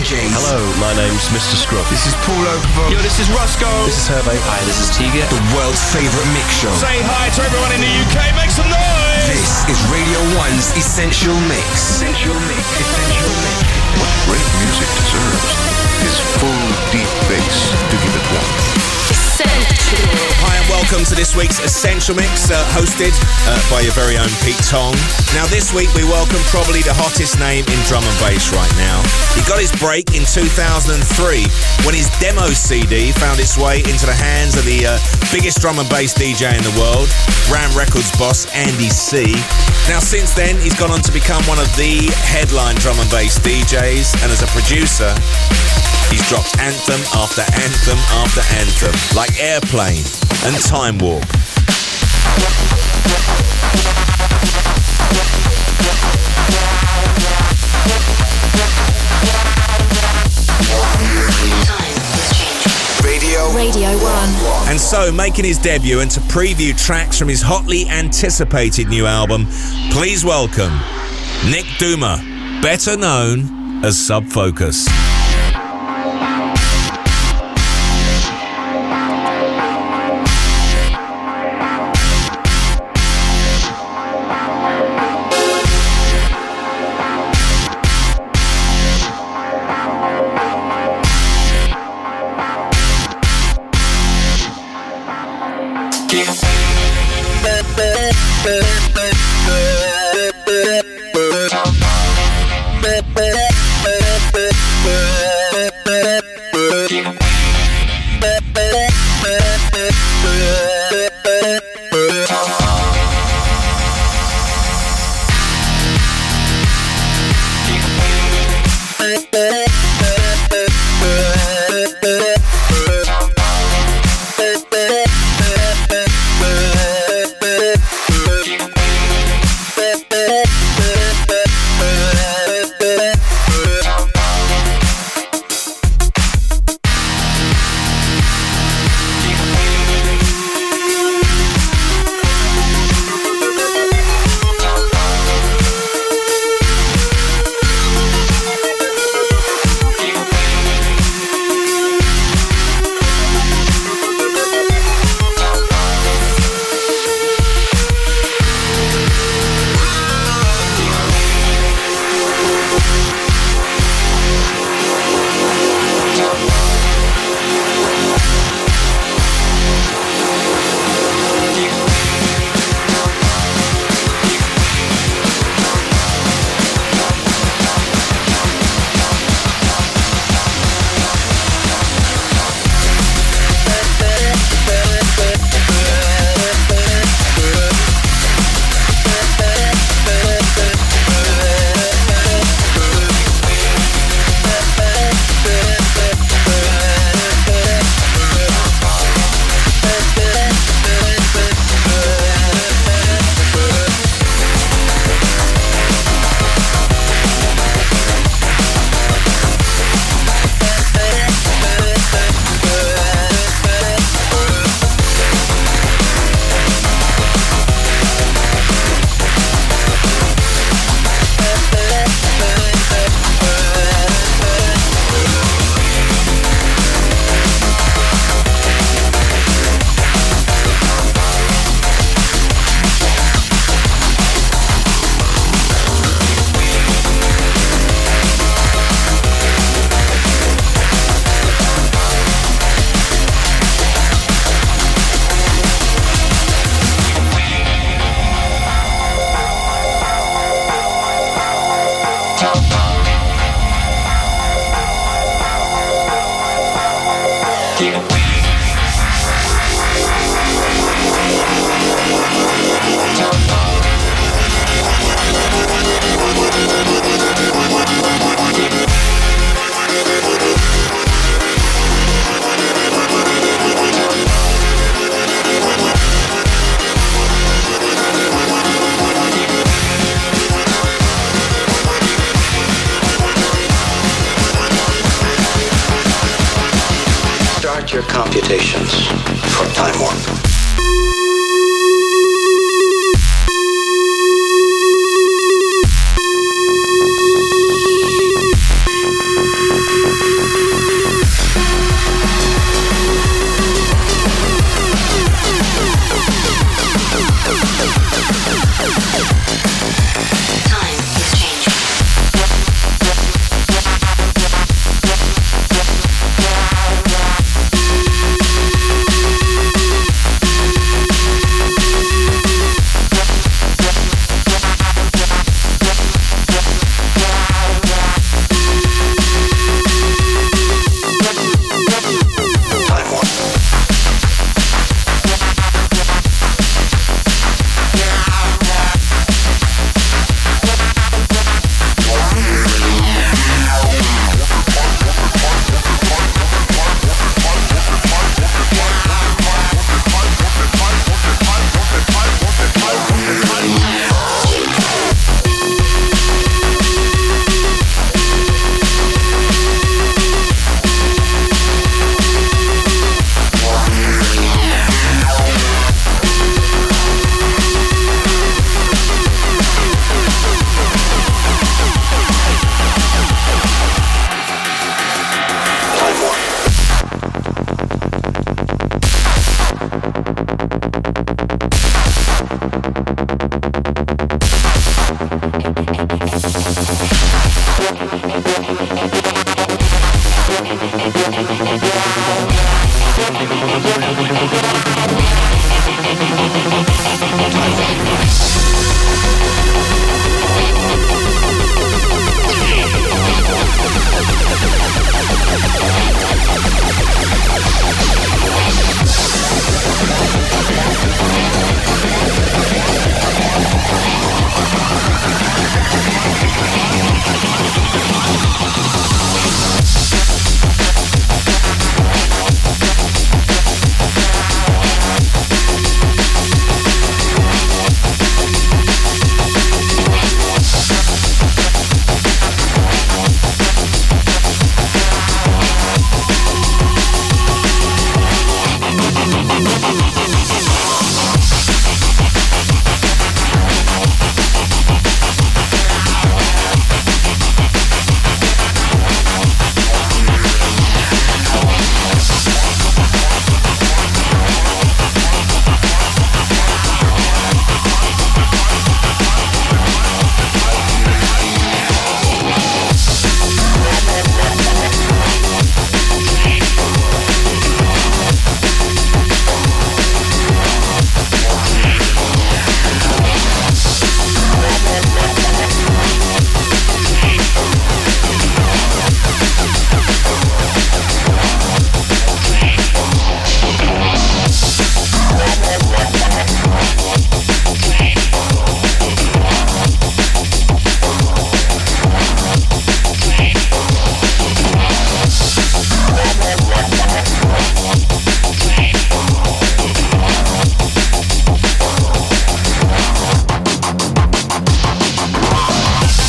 DJs. Hello, my name's Mr. Scrub. This is Paul Oakenfold. Yo, this is Rusko. This is Hervé. Hi, this is Tiga. The world's favourite mix show. Say hi to everyone in the UK. Make some noise. This is Radio 1's Essential Mix. Essential Mix. Essential Mix. What great music deserves is full, deep bass to give it warmth. Hi and welcome to this week's Essential Mix, hosted by your very own Pete Tong. Now this week we welcome probably the hottest name in drum and bass right now. He got his break in 2003 when his demo CD found its way into the hands of the biggest drum and bass DJ in the world, Ram Records boss Andy C. Now since then he's gone on to become one of the headline drum and bass DJs, and as a producer he's dropped anthem after anthem after anthem, like Airplane and Time Warp. Radio 1. And so, making his debut and to preview tracks from his hotly anticipated new album, please welcome Nick Duma, better known as Sub Focus. Your computations for Time Warp.